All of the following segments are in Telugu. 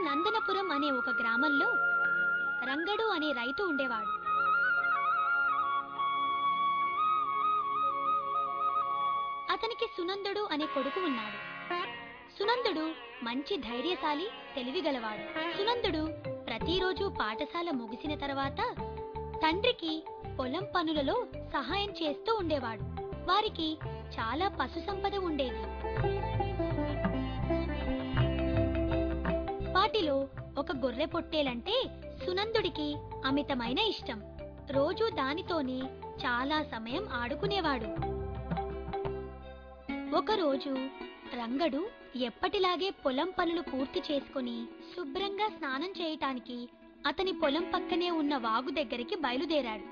నందనపురం అనే ఒక గ్రామంలో రంగడు అనే రైతు ఉండేవాడు. అతనికి సునందుడు అనే కొడుకు ఉన్నాడు. సునందుడు మంచి ధైర్యశాలి, తెలివిగలవాడు. సునందుడు ప్రతిరోజు పాఠశాల ముగిసిన తర్వాత తండ్రికి పొలం పనులలో సహాయం చేస్తూ ఉండేవాడు. వారికి చాలా పశు సంపద ఉండేది. వాటిలో ఒక గొర్రె పొట్టేలంటే సునందుడికి అమితమైన ఇష్టం. రోజు దానితోనే చాలా సమయం ఆడుకునేవాడు. ఒకరోజు రంగడు ఎప్పటిలాగే పొలం పనులు పూర్తి చేసుకుని శుభ్రంగా స్నానం చేయటానికి అతని పొలం పక్కనే ఉన్న వాగు దగ్గరికి బయలుదేరాడు.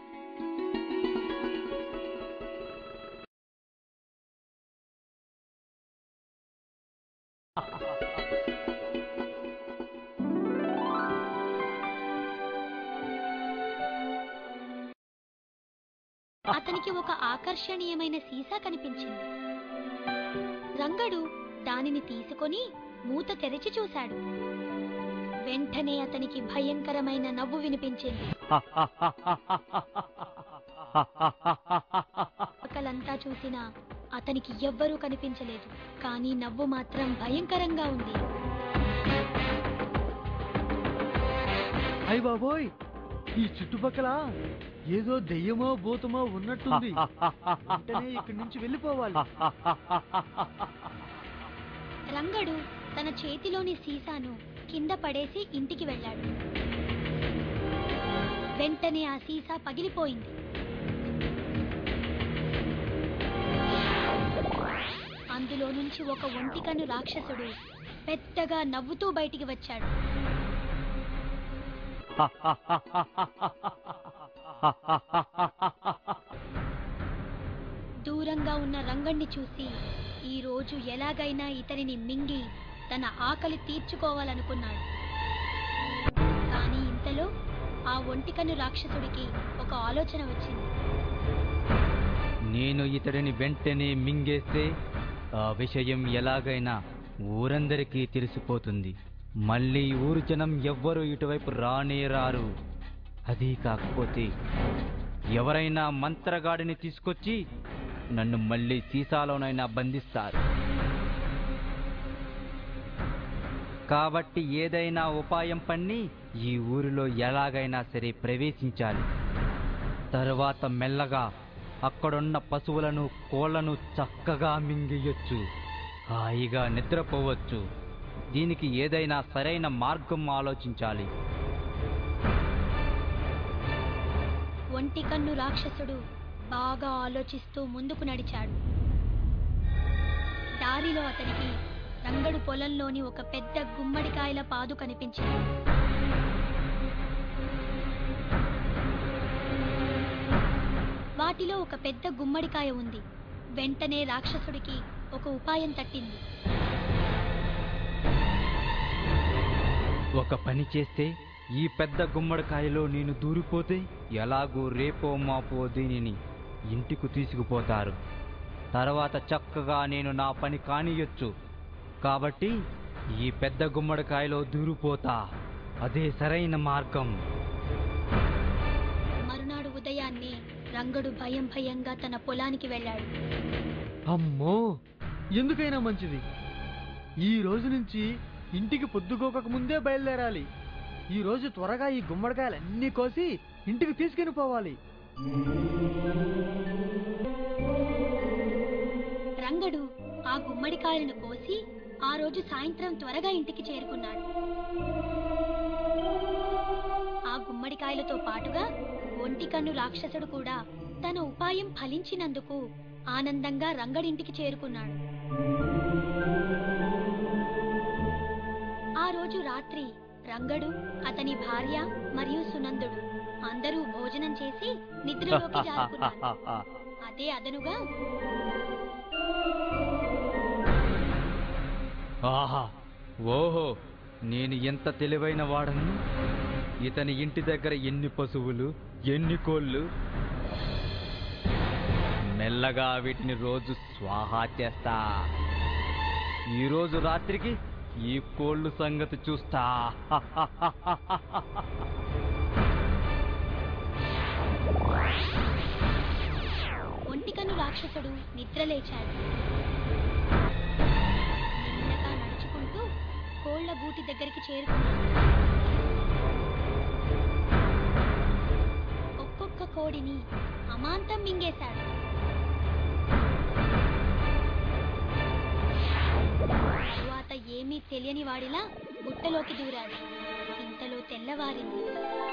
అతనికి ఒక ఆకర్షణీయమైన సీసా కనిపించింది. రంగడు దానిని తీసుకొని మూత తెరిచి చూశాడు. వెంటనే అతనికి భయంకరమైన నవ్వు వినిపించింది. పక్కలంతా చూసినా అతనికి ఎవ్వరూ కనిపించలేదు. కానీ నవ్వు మాత్రం భయంకరంగా ఉంది. అయ్ బాబోయ్, ఈ చుట్టుపక్కల ఏదో దెయ్యమో భూతమో ఉన్నట్టుంది. వెంటనే ఇక్కడి నుంచి వెళ్ళిపోవాలి. రంగడు తన చేతిలోని సీసాను కింద పడేసి ఇంటికి వెళ్ళాడు. వెంటనే ఆ సీసా పగిలిపోయింది. అందులో నుంచి ఒక ఒంటికన్ను రాక్షసుడు పెద్దగా నవ్వుతూ బయటికి వచ్చాడు. దూరంగా ఉన్న రంగణ్ణి చూసి ఈ రోజు ఎలాగైనా ఇతనిని మింగి తన ఆకలి తీర్చుకోవాలనుకున్నాడు. కానీ ఇంతలో ఆ ఒంటికన్ను రాక్షసుడికి ఒక ఆలోచన వచ్చింది. నేను ఇతడిని వెంటనే మింగేస్తే ఆ విషయం ఎలాగైనా ఊరందరికీ తెలిసిపోతుంది. మళ్ళీ ఊరు జనం ఎవ్వరూ ఇటువైపు రానే రారు. అది కాకపోతే ఎవరైనా మంత్రగాడిని తీసుకొచ్చి నన్ను మళ్ళీ సీసాలోనైనా బంధిస్తారు. కాబట్టి ఏదైనా ఉపాయం పన్ని ఈ ఊరిలో ఎలాగైనా సరే ప్రవేశించాలి. తరువాత మెల్లగా అక్కడున్న పశువులను, కోళ్లను చక్కగా మింగేయొచ్చు. హాయిగా నిద్రపోవచ్చు. దీనికి ఏదైనా సరైన మార్గం ఆలోచించాలి. ఒంటికన్ను రాక్షసుడు బాగా ఆలోచిస్తూ ముందుకు నడిచాడు. దారిలో అతనికి రంగడు పొలంలోని ఒక పెద్ద గుమ్మడికాయల పాదు కనిపించింది. వాటిలో ఒక పెద్ద గుమ్మడికాయ ఉంది. వెంటనే రాక్షసుడికి ఒక ఉపాయం తట్టింది. ఒక పని చేస్తే ఈ పెద్ద గుమ్మడికాయలో నేను దూరిపోతే ఎలాగూ రేపో మాపో దీనిని ఇంటికి తీసుకుపోతారు. తర్వాత చక్కగా నేను నా పని కానియొచ్చు. కాబట్టి ఈ పెద్ద గుమ్మడికాయలో దూరిపోతా. అదే సరైన మార్గం. మరునాడు ఉదయాన్నే రంగడు భయంగా తన పొలానికి వెళ్ళాడు. అమ్మో, ఎందుకైనా మంచిది ఈ రోజు నుంచి ఇంటికి పొద్దుకోక ముందే బయలుదేరాలి. ఈ రోజు త్వరగా ఈ గుమ్మడికాయలన్నీ కోసి ఇంటికి తీసుకుని పోవాలి. రంగడు ఆ గుమ్మడికాయలను కోసి ఆ రోజు సాయంత్రం త్వరగా ఇంటికి చేరుకున్నాడు. ఆ గుమ్మడికాయలతో పాటుగా ఒంటికన్ను రాక్షసుడు కూడా తన ఉపాయం ఫలించినందుకు ఆనందంగా రంగడింటికి చేరుకున్నాడు. ఆ రోజు రాత్రి రంగడు, అతని భార్య మరియు సునందుడు అందరూ భోజనం చేసి నిద్రలోకి జారుకున్నారు. అదే అదనుగా ఆహా, ఓహో, నేను ఎంత తెలివైన వాడను. ఇతని ఇంటి దగ్గర ఎన్ని పశువులు, ఎన్ని కోళ్ళు. మెల్లగా వీటిని రోజు స్వాహా చేస్తా. ఈరోజు రాత్రికి ఈ కోళ్ళు సంగతి చూస్తా. ఒంటికన్ను రాక్షసుడు నిద్రలేచాడు. మెల్లగా నడుచుకుంటూ కోళ్ల గూటి దగ్గరికి చేరుకున్నాడు. ఒక్కొక్క కోడిని అమాంతం మింగేశాడు. తరువాత ఏమీ తెలియని వాడిలా గుట్టలోకి దూరాడు. ఇంతలో తెల్లవారింది.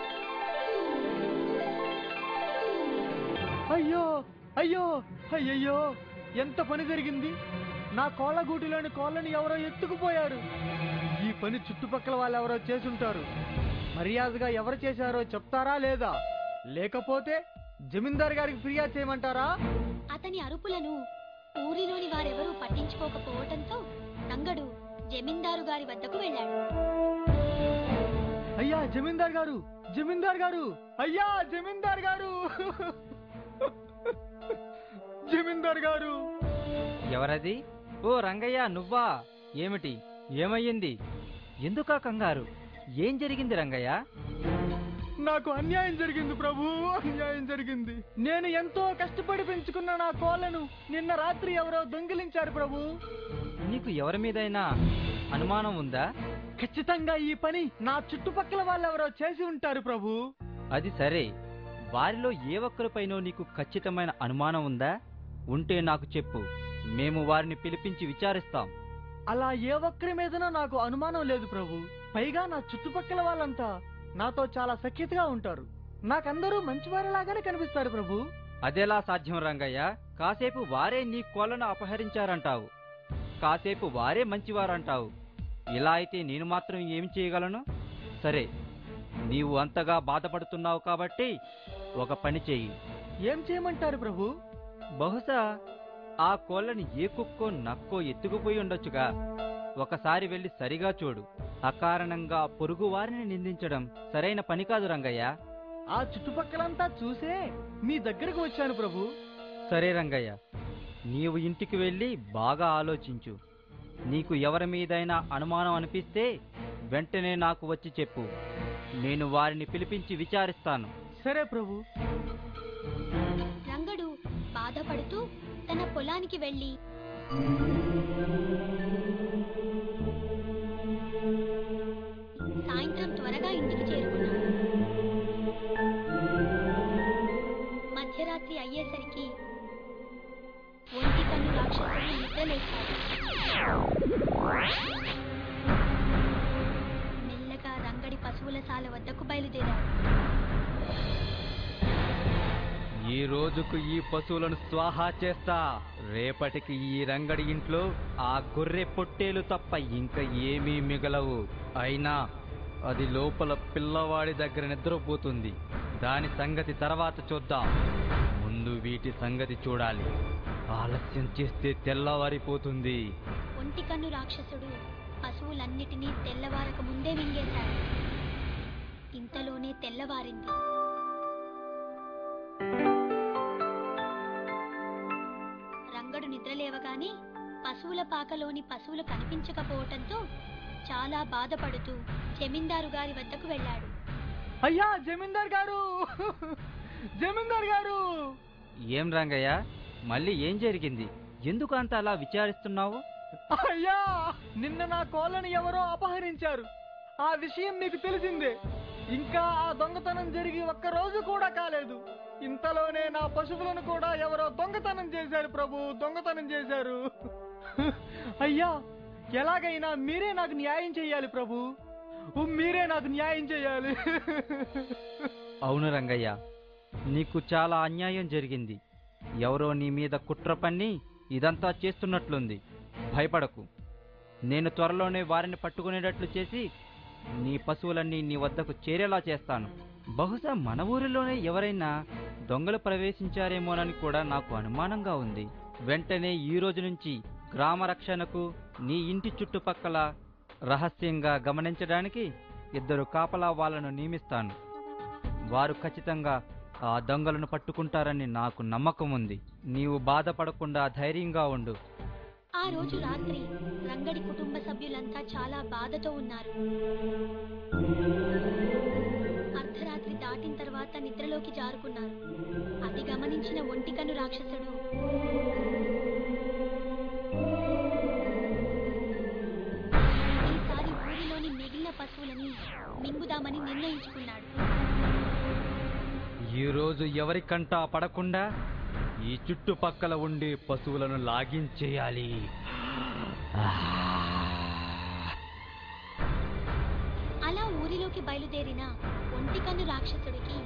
అయ్యో అయ్యో అయ్యయ్యో, ఎంత పని జరిగింది! నా కోళ్ల గూటిలోని కోళ్ళని ఎవరో ఎత్తుకుపోయారు. ఈ పని చుట్టుపక్కల వాళ్ళెవరో చేసుంటారు. మర్యాదగా ఎవరు చేశారో చెప్తారా లేదా? లేకపోతే జమీందార్ గారికి ఫిర్యాదు చేయమంటారా? అతని అరుపులను ఊరిలోని వారెవరూ పట్టించుకోకపోవటంతో రంగడు జమీందారు గారి వద్దకు వెళ్ళాడు. అయ్యా జమీందార్ గారు, జమీందార్ గారు, అయ్యా జమీందార్ గారు, జమీందార్ గారు! ఎవరది? ఓ రంగయ్య, నువ్వా? ఏమిటి? ఏమయ్యింది? ఎందుకా కంగారు? ఏం జరిగింది రంగయ్య? నాకు అన్యాయం జరిగింది ప్రభు, అన్యాయం జరిగింది. నేను ఎంతో కష్టపడి పెంచుకున్న నా కోళ్లను నిన్న రాత్రి ఎవరో దొంగిలించారు ప్రభు. నీకు ఎవరి మీదైనా అనుమానం ఉందా? ఖచ్చితంగా ఈ పని నా చుట్టుపక్కల వాళ్ళెవరో చేసి ఉంటారు ప్రభు. అది సరే, వారిలో ఏ ఒక్కరిపైనో నీకు ఖచ్చితమైన అనుమానం ఉందా? ఉంటే నాకు చెప్పు, మేము వారిని పిలిపించి విచారిస్తాం. అలా ఏ ఒక్కరి మీదనో నాకు అనుమానం లేదు ప్రభు. పైగా నా చుట్టుపక్కల వాళ్ళంతా నాతో చాలా సఖ్యతగా ఉంటారు. నాకందరూ మంచివారిలాగానే కనిపిస్తారు ప్రభు. అదెలా సాధ్యం రంగయ్య? కాసేపు వారే నీ కోళ్లను అపహరించారంటావు, కాసేపు వారే మంచివారంటావు. ఇలా అయితే నేను మాత్రం ఏమి చేయగలను? సరే, నీవు అంతగా బాధపడుతున్నావు కాబట్టి ఒక పని చెయ్యి. ఏం చేయమంటారు ప్రభు? బహుశా ఆ కోళ్ళని ఏ కుక్కో నక్కో ఎత్తుకుపోయి ఉండొచ్చుగా. ఒకసారి వెళ్ళి సరిగా చూడు. అకారణంగా పొరుగు వారిని నిందించడం సరైన పని కాదు రంగయ్య. ఆ చుట్టుపక్కలంతా చూసే మీ దగ్గరకు వచ్చాను ప్రభు. సరే రంగయ్య, నీవు ఇంటికి వెళ్ళి బాగా ఆలోచించు. నీకు ఎవరి మీదైనా అనుమానం అనిపిస్తే వెంటనే నాకు వచ్చి చెప్పు. నేను వారిని పిలిపించి విచారిస్తాను. సరే ప్రభు. రంగడు బాధపడుతూ తన పొలానికి వెళ్ళి సాయంత్రం త్వరగా ఇంటికి చేరుకున్నాడు. మధ్యరాత్రి అయ్యేసరికి ఒంటికన్ను రాక్షసుడు నిద్రలేచాడు. మెల్లగా రంగడి పశువుల శాల వద్దకు బయలుదేరాడు. ఈ రోజుకు ఈ పశువులను స్వాహా చేస్తా. రేపటికి ఈ రంగడి ఇంట్లో ఆ గొర్రె పొట్టేలు తప్ప ఇంకా ఏమీ మిగలవు. అయినా అది లోపల పిల్లవాడి దగ్గర నిద్రపోతుంది. దాని సంగతి తర్వాత చూద్దాం. ముందు వీటి సంగతి చూడాలి. ఆలస్యం చేస్తే తెల్లవారిపోతుంది. ఒంటికన్ను రాక్షసుడు పశువులన్నిటినీ తెల్లవారక ముందే మింగేశాడు. ఇంతలోనే తెల్లవారింది. రంగడు నిద్రలేవగానే పశువుల పాకలోని పశువులు కనిపించకపోవటంతో చాలా బాధపడుతూ జమీందారు గారి వద్దకు వెళ్ళాడు. అయ్యా జమీందార్ గారు, జమీందార్ గారు! ఏం రంగయ్య, మళ్ళీ ఏం జరిగింది? ఎందుకు అంత అలా విచారిస్తున్నావు? అయ్యా, నిన్న నా కోళ్ళని ఎవరో అపహరించారు. ఆ విషయం మీకు తెలిసిందే. ఇంకా ఆ దొంగతనం జరిగి ఒక్క రోజు కూడా కాలేదు. ఇంతలోనే నా పశువులను కూడా ఎవరో దొంగతనం చేశారు ప్రభు, దొంగతనం చేశారు. అయ్యా, ఎలాగైనా మీరే నాకు న్యాయం చేయాలి ప్రభు, మీరే నాకు న్యాయం చేయాలి. అవును రంగయ్య, నీకు చాలా అన్యాయం జరిగింది. ఎవరో నీ మీద కుట్ర పన్ని ఇదంతా చేస్తున్నట్లుంది. భయపడకు, నేను త్వరలోనే వారిని పట్టుకునేటట్లు చేసి నీ పశువులన్నీ నీ వద్దకు చేరేలా చేస్తాను. బహుశా మన ఊరిలోనే ఎవరైనా దొంగలు ప్రవేశించారేమోనని కూడా నాకు అనుమానంగా ఉంది. వెంటనే ఈ రోజు నుంచి గ్రామ రక్షణకు నీ ఇంటి చుట్టుపక్కల రహస్యంగా గమనించడానికి 2 కాపలా వాళ్ళను నియమిస్తాను. వారు ఖచ్చితంగా ఆ దొంగలను పట్టుకుంటారని నాకు నమ్మకం ఉంది. నీవు బాధపడకుండా ధైర్యంగా ఉండు. ఆ రోజు రాత్రి రంగడి కుటుంబ సభ్యులంతా చాలా బాధతో ఉన్నారు. అర్ధరాత్రి దాటిన తర్వాత నిద్రలోకి జారుకున్నారు. అది గమనించిన ఒంటికన్ను రాక్షసుడు ఈసారి ఊరిలోని మిగిలిన పశువులని మింగుదామని నిర్ణయించుకున్నాడు. ఈ రోజు ఎవరికంటా పడకుండా ఈ చుట్టుపక్కల ఉండే పశువులను లాగించేయాలి. అలా ఊరిలోకి బయలుదేరిన ఒంటికన్ను రాక్షసుడికి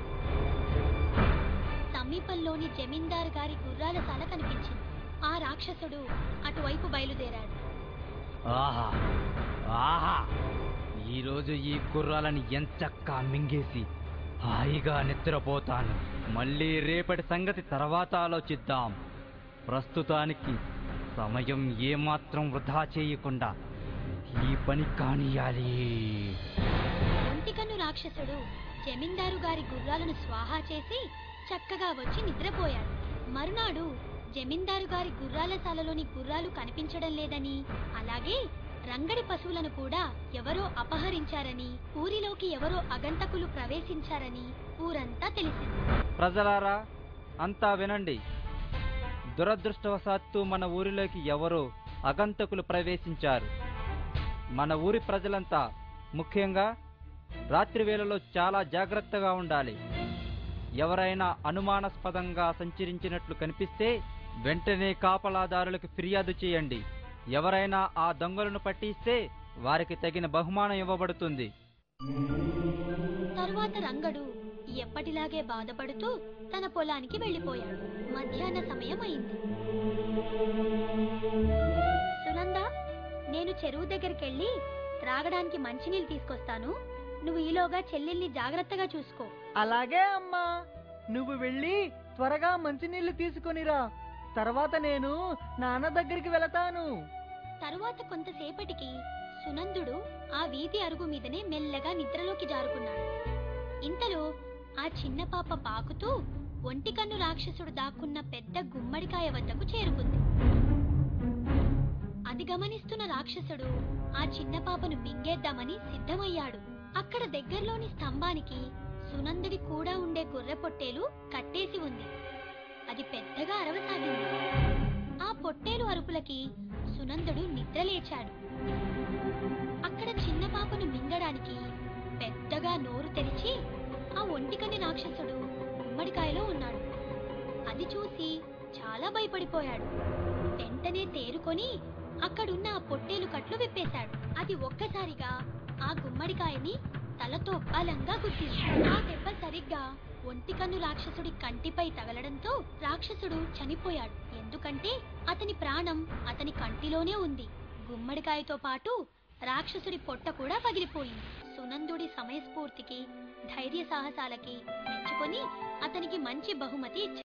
సమీపంలోని జమీందారు గారి గుర్రాల శాల కనిపించింది. ఆ రాక్షసుడు అటువైపు బయలుదేరాడు. ఆహా ఆహా, ఈరోజు ఈ గుర్రాలను ఎంచక్కా మింగేసి హాయిగా నిద్రపోతాను. మళ్ళీ రేపటి సంగతి తర్వాత ఆలోచిద్దాం. ప్రస్తుతానికి సమయం ఏమాత్రం వృధా చేయకుండా ఈ పని కానియాలి. ఒంటికన్ను రాక్షసుడు జమీందారు గారి గుర్రాలను స్వాహా చేసి చక్కగా వచ్చి నిద్రపోయాడు. మరునాడు జమీందారు గారి గుర్రాల శాలలోని గుర్రాలు కనిపించడం లేదని, అలాగే రంగడి పశువులను కూడా ఎవరో అపహరించారని, ఊరిలోకి ఎవరో అగంతకులు ప్రవేశించారని ఊరంతా తెలిసింది. ప్రజలారా అంతా వినండి. దురదృష్టవశాత్తు మన ఊరిలోకి ఎవరో అగంతకులు ప్రవేశించారు. మన ఊరి ప్రజలంతా ముఖ్యంగా రాత్రి వేళలో చాలా జాగ్రత్తగా ఉండాలి. ఎవరైనా అనుమానాస్పదంగా సంచరించినట్లు కనిపిస్తే వెంటనే కాపలాదారులకు ఫిర్యాదు చేయండి. ఎవరైనా ఆ దొంగలను పట్టిస్తే వారికి తగిన బహుమానం ఇవ్వబడుతుంది. తరువాత రంగడు ఎప్పటిలాగే బాధపడుతూ తన పొలానికి వెళ్ళిపోయాడు. మధ్యాహ్న సమయం అయింది. సునంద, నేను చెరువు దగ్గరికెళ్ళి త్రాగడానికి మంచినీళ్ళు తీసుకొస్తాను. నువ్వు ఈలోగా చెల్లెల్ని జాగ్రత్తగా చూసుకో. అలాగే అమ్మా, నువ్వు వెళ్ళి త్వరగా మంచినీళ్లు తీసుకొనిరా. తర్వాత నేను నాన్న దగ్గరికి వెళతాను. తరువాత కొంతసేపటికి సునందుడు ఆ వీధి అరుగు మీదనే మెల్లగా నిద్రలోకి జారుకున్నాడు. ఇంతలో ఆ చిన్న పాప పాకుతూ ఒంటికన్ను రాక్షసుడు దాక్కున్న పెద్ద గుమ్మడికాయ వద్దకు చేరుకుంది. అది గమనిస్తున్న రాక్షసుడు ఆ చిన్న పాపను మింగేద్దామని సిద్ధమయ్యాడు. అక్కడ దగ్గరలోని స్తంభానికి సునందుడి కూడా ఉండే గొర్రె పొట్టేలు కట్టేసి ఉంది. అది పెద్దగా అరవసాగింది. ఆ పొట్టేలు అరుపులకి సునందుడు నిద్రలేచాడు. అక్కడ చిన్న పాపను మింగడానికి పెద్దగా నోరు తెరిచి ఆ ఒంటికన్ను రాక్షసుడు గుమ్మడికాయలో ఉన్నాడు. అది చూసి చాలా భయపడిపోయాడు. వెంటనే తేరుకొని అక్కడున్న ఆ పొట్టేలు కట్లు విప్పేశాడు. అది ఒక్కసారిగా ఆ గుమ్మడికాయని తలతో బలంగా గుద్దింది. ఆ దెబ్బ సరిగ్గా ఒంటికన్ను రాక్షసుడి కంటిపై తగలడంతో రాక్షసుడు చనిపోయాడు. ఎందుకంటే అతని ప్రాణం అతని కంటిలోనే ఉంది. గుమ్మడికాయతో పాటు రాక్షసుడి పొట్ట కూడా పగిలిపోయింది. సునందుడి సమయస్ఫూర్తికి, ధైర్య సాహసాలకి మెచ్చుకొని అతనికి మంచి బహుమతి ఇచ్చాడు.